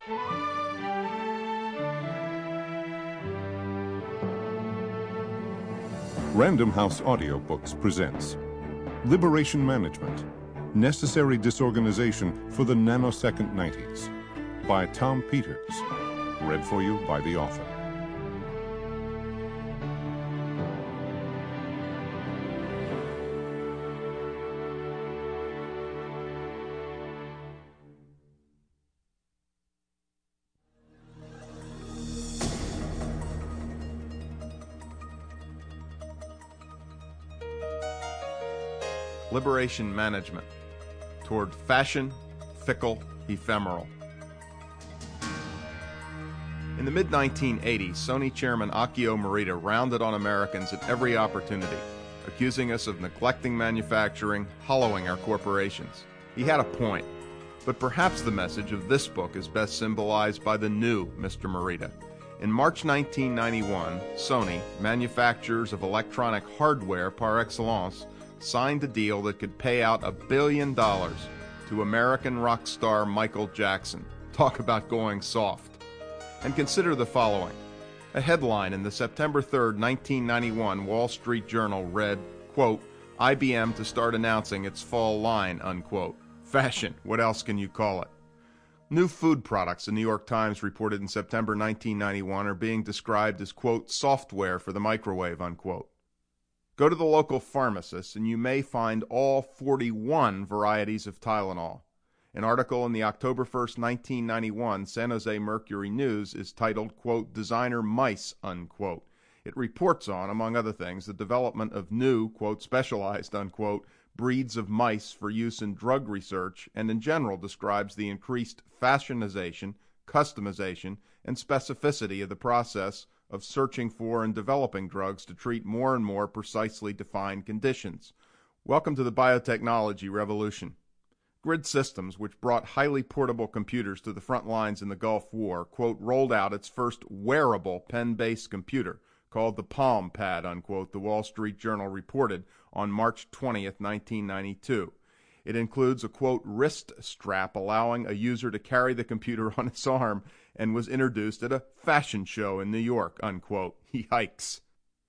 Random House Audiobooks presents Liberation Management, Necessary Disorganization for the Nanosecond 90s by Tom Peters, read for you by the author. Liberation Management, Toward Fashion, Fickle, Ephemeral. In the mid-1980s, Sony chairman Akio Morita rounded on Americans at every opportunity, accusing us of neglecting manufacturing, hollowing our corporations. He had a point, but perhaps the message of this book is best symbolized by the new Mr. Morita. In March 1991, Sony, manufacturers of electronic hardware par excellence, signed a deal that could pay out $1 billion to American rock star Michael Jackson. Talk about going soft. And consider the following. A headline in the September 3, 1991 Wall Street Journal read, quote, IBM to start announcing its fall line, unquote. Fashion, what else can you call it? New food products, the New York Times reported in September 1991, are being described as, quote, software for the microwave, unquote. Go to the local pharmacist and you may find all 41 varieties of Tylenol. An article in the October 1st, 1991 San Jose Mercury News is titled, quote, Designer Mice, unquote. It reports on, among other things, the development of new, quote, specialized, unquote, breeds of mice for use in drug research and in general describes the increased fashionization, customization, and specificity of the process of searching for and developing drugs to treat more and more precisely defined conditions. Welcome to the biotechnology revolution. Grid Systems, which brought highly portable computers to the front lines in the Gulf War, quote, rolled out its first wearable pen-based computer called the Palm Pad, unquote, the Wall Street Journal reported on March 20th, 1992. It includes a, quote, wrist strap allowing a user to carry the computer on his arm and was introduced at a fashion show in New York, unquote. Yikes.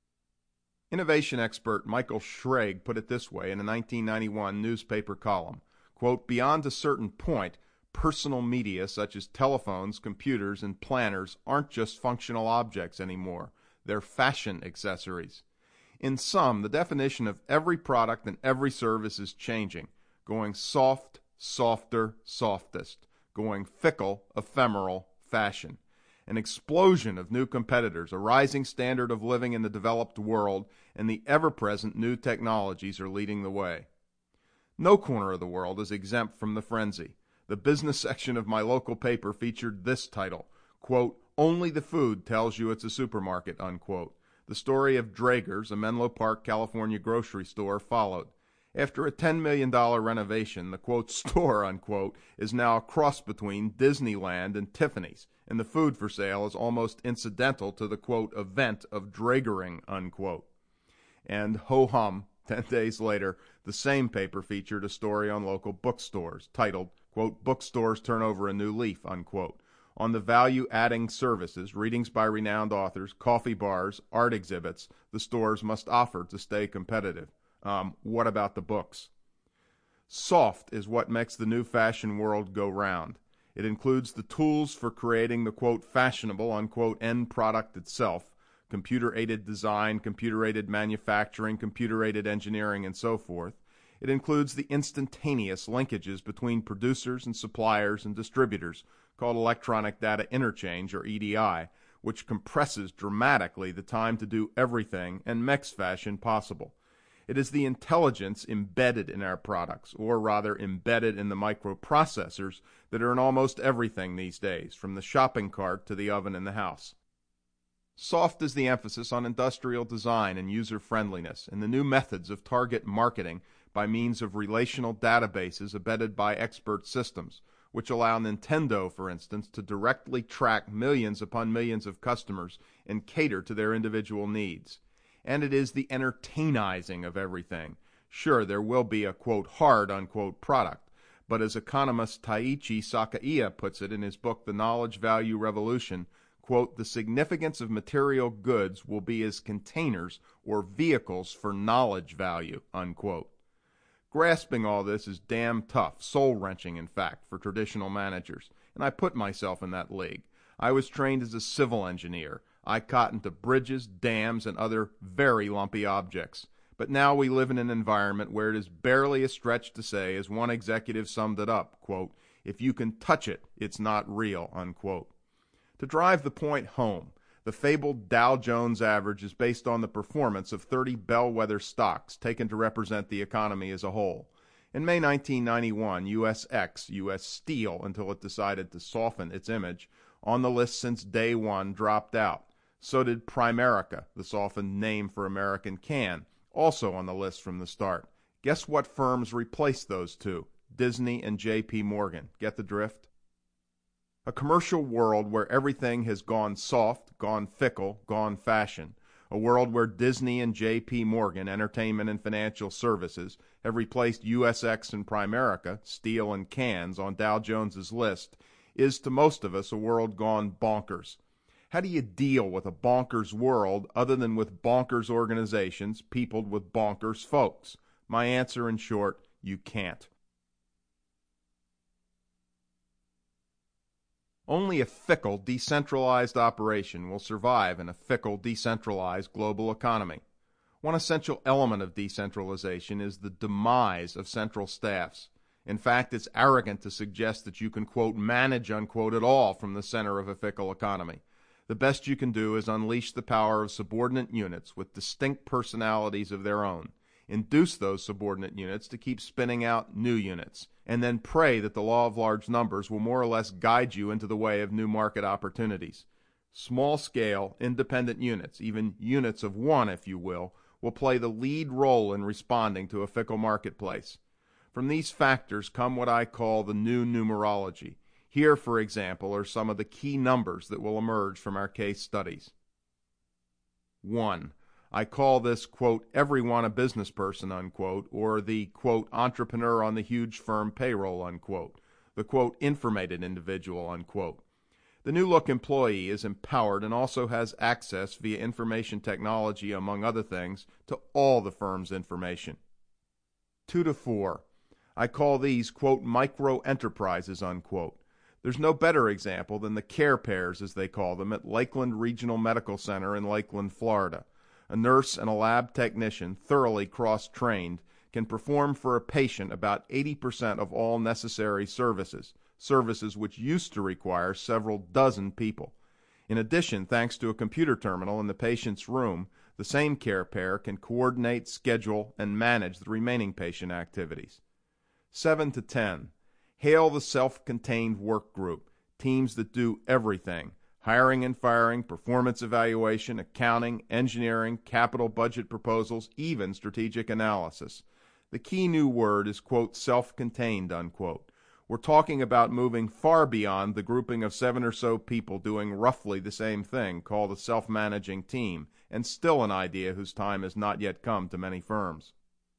Innovation expert Michael Schrage put it this way in a 1991 newspaper column, quote, beyond a certain point, personal media such as telephones, computers, and planners aren't just functional objects anymore. They're fashion accessories. In sum, the definition of every product and every service is changing, going soft, softer, softest, going fickle, ephemeral, fashion. An explosion of new competitors, a rising standard of living in the developed world, and the ever-present new technologies are leading the way. No corner of the world is exempt from the frenzy. The business section of my local paper featured this title, quote, Only the food tells you it's a supermarket, unquote. The story of Draeger's, a Menlo Park, California grocery store, followed. After a $10 million renovation, the, quote, store, unquote, is now a cross between Disneyland and Tiffany's, and the food for sale is almost incidental to the, quote, event of Draegering, unquote. And ho-hum, 10 days later, the same paper featured a story on local bookstores, titled, quote, Bookstores Turn Over a New Leaf, unquote, on the value-adding services, readings by renowned authors, coffee bars, art exhibits, the stores must offer to stay competitive. What about the books? Soft is what makes the new fashion world go round. It includes the tools for creating the, quote, fashionable, unquote, end product itself, computer-aided design, computer-aided manufacturing, computer-aided engineering, and so forth. It includes the instantaneous linkages between producers and suppliers and distributors, called electronic data interchange, or EDI, which compresses dramatically the time to do everything and makes fashion possible. It is the intelligence embedded in our products, or rather embedded in the microprocessors that are in almost everything these days, from the shopping cart to the oven in the house. Soft is the emphasis on industrial design and user-friendliness, and the new methods of target marketing by means of relational databases embedded by expert systems, which allow Nintendo, for instance, to directly track millions upon millions of customers and cater to their individual needs. And it is the entertainizing of everything. Sure, there will be a, quote, hard, unquote, product, But as economist Taiichi Sakaiya puts it in his book The Knowledge Value Revolution, quote, the significance of material goods will be as containers or vehicles for knowledge value, unquote. Grasping all this is damn tough, soul-wrenching in fact, for traditional managers, and I put myself in that league. I was trained as a civil engineer. I cottoned to bridges, dams, and other very lumpy objects. But now we live in an environment where it is barely a stretch to say, as one executive summed it up, quote, if you can touch it, it's not real, unquote. To drive the point home, the fabled Dow Jones average is based on the performance of 30 bellwether stocks taken to represent the economy as a whole. In May 1991, U.S. Steel, until it decided to soften its image, on the list since day one, dropped out. So did Primerica, the softened name for American Can, also on the list from the start. Guess what firms replaced those two? Disney and J.P. Morgan. Get the drift? A commercial world where everything has gone soft, gone fickle, gone fashion. A world where Disney and J.P. Morgan, entertainment and financial services, have replaced USX and Primerica, steel and cans, on Dow Jones's list, is to most of us a world gone bonkers. How do you deal with a bonkers world other than with bonkers organizations peopled with bonkers folks? My answer, in short, you can't. Only a fickle, decentralized operation will survive in a fickle, decentralized global economy. One essential element of decentralization is the demise of central staffs. In fact, it's arrogant to suggest that you can, quote, manage, unquote, at all from the center of a fickle economy. The best you can do is unleash the power of subordinate units with distinct personalities of their own. Induce those subordinate units to keep spinning out new units, and then pray that the law of large numbers will more or less guide you into the way of new market opportunities. Small-scale, independent units, even units of one, if you will play the lead role in responding to a fickle marketplace. From these factors come what I call the new numerology. Here, for example, are some of the key numbers that will emerge from our case studies. 1. I call this, quote, everyone a business person, unquote, or the, quote, entrepreneur on the huge firm payroll, unquote, the, quote, informated individual, unquote. The new look employee is empowered and also has access via information technology, among other things, to all the firm's information. 2 to 4. I call these, quote, micro enterprises, unquote. There's no better example than the care pairs, as they call them, at Lakeland Regional Medical Center in Lakeland, Florida. A nurse and a lab technician, thoroughly cross-trained, can perform for a patient about 80% of all necessary services which used to require several dozen people. In addition, thanks to a computer terminal in the patient's room, the same care pair can coordinate, schedule, and manage the remaining patient activities. 7 to 10. Hail the self-contained work group, teams that do everything. Hiring and firing, performance evaluation, accounting, engineering, capital budget proposals, even strategic analysis. The key new word is, quote, self-contained, unquote. We're talking about moving far beyond the grouping of 7 or so people doing roughly the same thing called a self-managing team, and still an idea whose time has not yet come to many firms.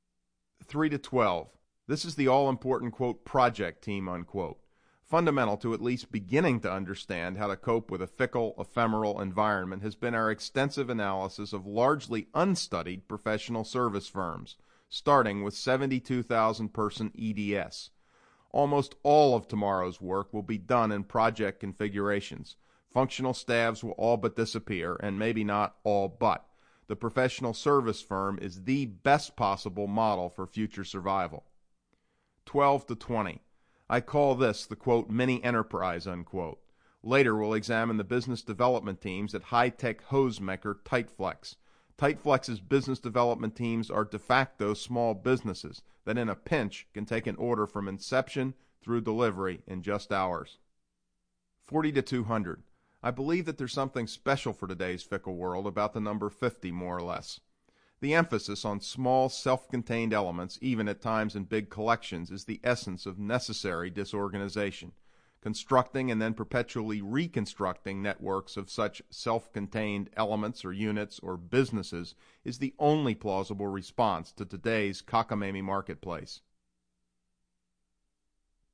3 to 12. This is the all-important, quote, project team, unquote. Fundamental to at least beginning to understand how to cope with a fickle, ephemeral environment has been our extensive analysis of largely unstudied professional service firms, starting with 72,000-person EDS. Almost all of tomorrow's work will be done in project configurations. Functional staffs will all but disappear, and maybe not all but. The professional service firm is the best possible model for future survival. 12 to 20. I call this the, quote, mini enterprise, unquote. Later we'll examine the business development teams at high-tech hose maker Tightflex. Tightflex's business development teams are de facto small businesses that in a pinch can take an order from inception through delivery in just hours. 40 to 200. I believe that there's something special for today's fickle world about the number 50, more or less. The emphasis on small, self-contained elements, even at times in big collections, is the essence of necessary disorganization. Constructing and then perpetually reconstructing networks of such self-contained elements or units or businesses is the only plausible response to today's cockamamie marketplace.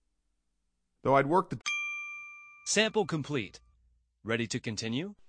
Though I'd worked at Sample complete. Ready to continue?